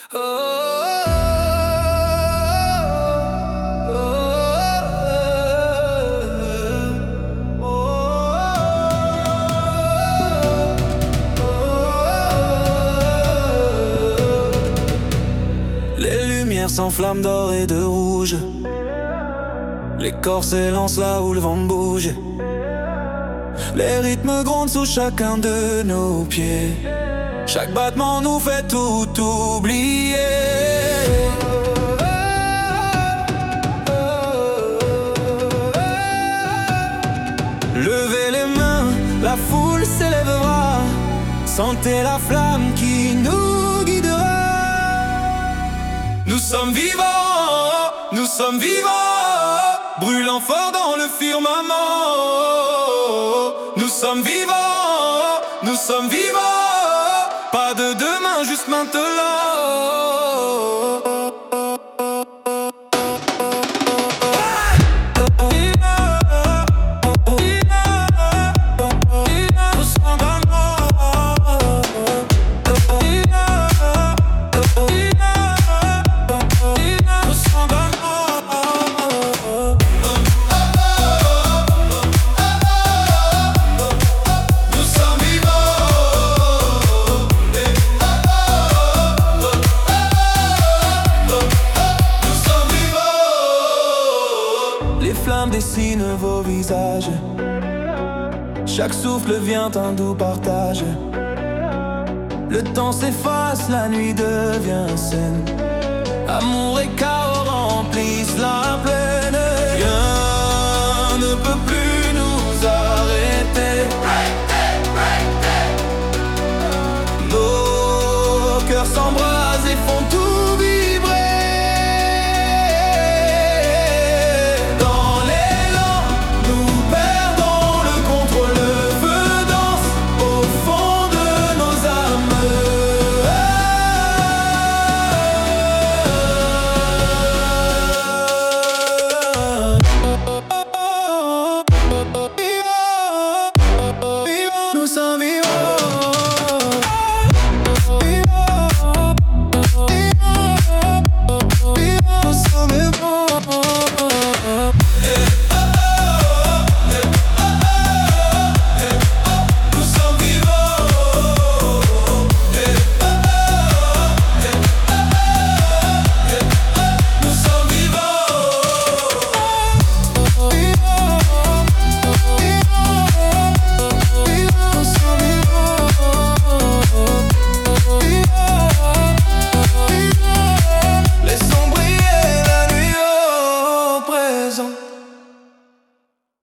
Oh, oh, les lumières s'enflamment d'or et de rouge. Les corps s'élancent là où le vent bouge. Les rythmes grondent sous chacun de nos pieds. Chaque battement nous fait tout oublier. Levez les mains, la foule s'élèvera. Sentez la flamme qui nous guidera. Nous sommes vivants, nous sommes vivants, brûlant fort dans le firmament. Nous sommes vivants, nous sommes vivants. Pas de demain, juste maintenant. Les flammes dessinent vos visages. Chaque souffle vient un doux partage. Le temps s'efface, la nuit devient saine. Amour et chaos remplissent la plaine. Rien ne peut plus nous arrêter. Nos cœurs s'embrasent et font tout vibrer. Nous sommes vivants. Nous sommes vivants. Nous sommes Laissons briller la nuit au présent.